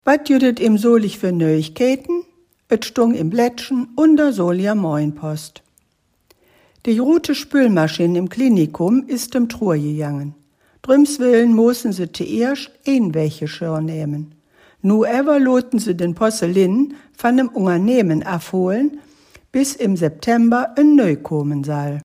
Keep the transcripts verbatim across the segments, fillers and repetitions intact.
Wat jüdet im Solich für Neuigkeiten? Et stung im Blättchen und der Solia Moinpost. Die rote Spülmaschine im Klinikum ist dem Truhe gegangen. Drümswillen mussen sie zuerst ein Wäscheschirr nehmen. Nu ever loten sie den Porzelin von dem Unternehmen abholen, bis im September ein neu kommen soll.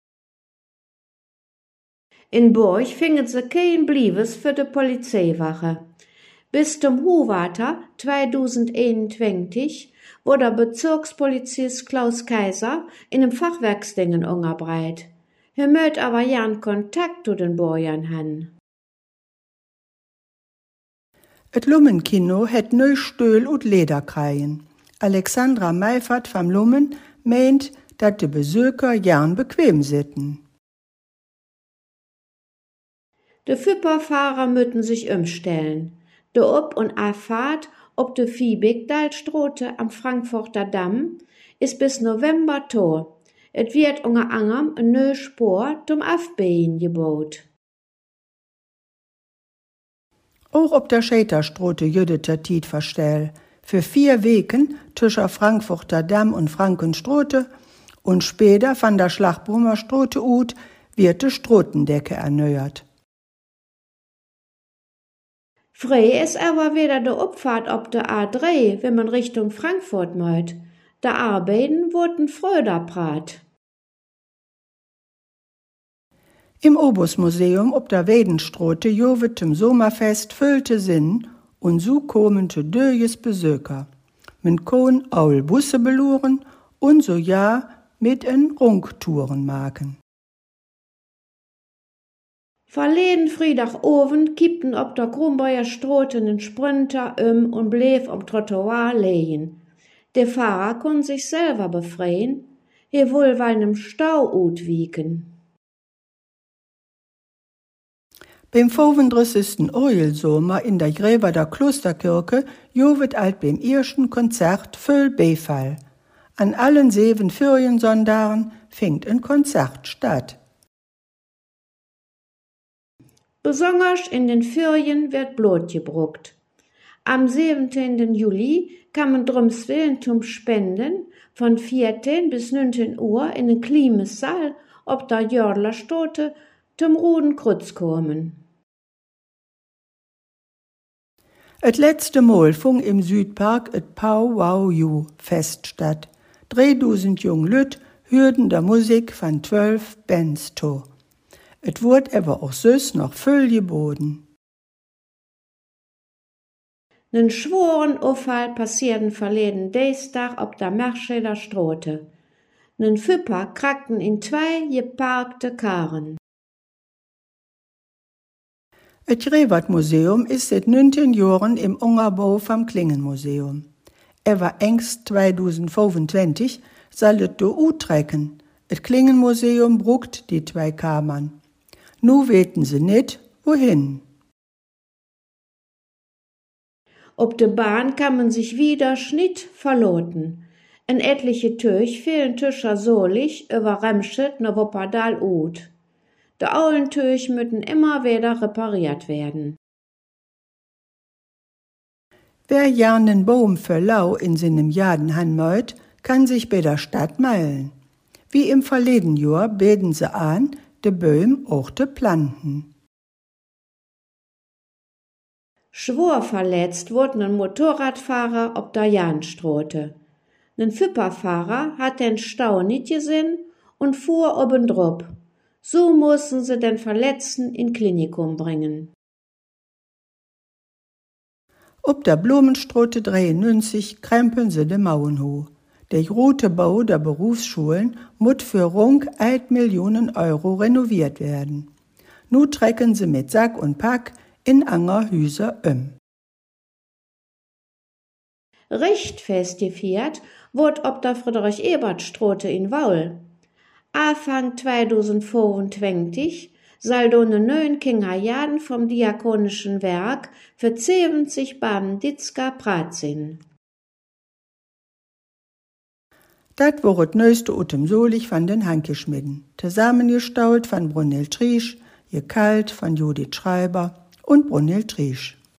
In Burg fingen sie kein Bliebes für die Polizeiwache. Bis zum Hohwater zweitausendeinundzwanzig wurde der Bezirkspolizist Klaus Kaiser in einem Fachwerksdingen unterbreit. Er möcht aber gern Kontakt zu den Bürgern haben. Et Lummenkino het neu Stöhl und Lederkreien. Alexandra Meifert vom Lummen meint, dat de Besucher gern bequem sitten. De Füpperfahrer müssen sich umstellen. De Ob- und Abfahrt ob de Viehbigdalstrote am Frankfurter Damm ist bis November to. Et wird unter anderem ein neues Spor zum Aufbehen gebaut. Auch ob der Schäterstrote jüdet der Tiet verstell. Für vier Weken zwischen Frankfurter Damm und Frankenstrote und später von der Schlachbrummer Strote ut wird die Strotendecke erneuert. Frei ist aber wieder der Abfahrt ob der A drei, wenn man Richtung Frankfurt möcht. Der Arbeiten wurden fröder prat. Im Obusmuseum ob der Wedenstrote jovet zum Sommerfest füllte Sinn und so kommen zu döjes Besöker. Man kann aul Busse beluren und so ja mit en Runktouren machen. Verleden Freitagabend kippten ob der Krumbauer Strote einen Sprinter um und blieb am Trottoir liegen. Der Fahrer konnte sich selber befreien, er wohl weil nem Stau utwieken. Beim fünfunddreißigsten Orgelsommer in der Gräberder Klosterkirche jovet alt beim ersten Konzert voll Beifall. An allen sieben Feriensonntagen fingt ein Konzert statt. Besonders in den Ferien wird Blut gebruckt. Am siebzehnten Juli kann man drumswillen zum Spenden von vierzehn bis neunzehn Uhr in den Klimasaal ob der Jörlerstote zum Roten Kreuz kommen. Et letzte Mal fung im Südpark et Pow-Wow-You-Fest statt. dreitausend jung Lüt hörten der Musik von zwölf Bands to. Et wurd aber auch süß noch voll geboten. Nen schworen Unfall passierten verleden Dienstag ob der Marschäler Strote. Nen Füpper krackten in zwei geparkte Karren. Et Grewert-Museum ist seit neunzehn Jahren im Unterbau vom Klingenmuseum. Er war engst zweitausendfünfundzwanzig soll et do utrecken. Et Klingenmuseum bruckt die zwei Kammern. Nu weten sie nicht, wohin. Ob de Bahn kann man sich wieder schnitt verloten. En etliche Töch fehlen Tischer solich über Remscheid ne Wuppertal ut. De aulen Töch müssen immer wieder repariert werden. Wer gern den Baum für lau in seinem Jaden han möcht, kann sich bei der Stadt melden. Wie im verleden Jahr beten sie an, de Böhm auch de Planten. Schwor verletzt wurden ein Motorradfahrer ob der Jahnstraße. Ein Füpperfahrer hat den Stau nicht gesehen und fuhr obendrup. So mussten sie den Verletzten in Klinikum bringen. Ob der Blumenstraße dreiundneunzig krempeln sie de Mauern hoch. Der große Bau der Berufsschulen muss für rund eine Million Euro renoviert werden. Nu trecken sie mit Sack und Pack in anger Hüser um. Richtfest gefeiert wurde ob der Friedrich-Ebert-Straße in Waul. Anfang zweitausendfünfundzwanzig soll do ne neuen Kinderjahren vom Diakonischen Werk für siebzig Banditska prat sind. Dat war het neueste Utem Solich von den Hankeschmidden, zusammengestaut von Brunhild Triesch, gekalt von Judith Schreiber und Brunhild Triesch.